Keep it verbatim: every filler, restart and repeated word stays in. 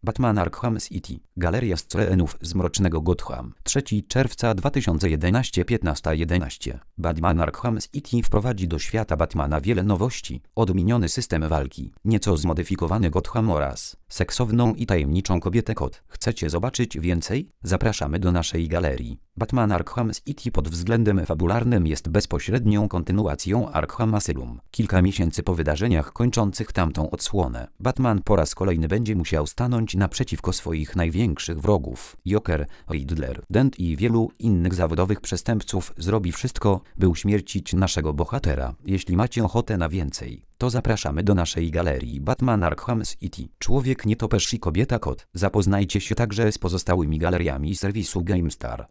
Batman Arkham City. Galeria scenów z Mrocznego Gotham. trzeciego czerwca dwa tysiące jedenastego, piętnasta jedenaście. Batman Arkham City wprowadzi do świata Batmana wiele nowości. Odmieniony system walki, nieco zmodyfikowany Gotham oraz seksowną i tajemniczą kobietę kot. Chcecie zobaczyć więcej? Zapraszamy do naszej galerii. Batman Arkham City pod względem fabularnym jest bezpośrednią kontynuacją Arkham Asylum. Kilka miesięcy po wydarzeniach kończących tamtą odsłonę, Batman po raz kolejny będzie musiał stanąć naprzeciwko swoich największych wrogów. Joker, Riddler, Dent i wielu innych zawodowych przestępców zrobi wszystko, by uśmiercić naszego bohatera. Jeśli macie ochotę na więcej, to zapraszamy do naszej galerii Batman Arkham City. Człowiek nietoperz i kobieta kot. Zapoznajcie się także z pozostałymi galeriami serwisu GameStar.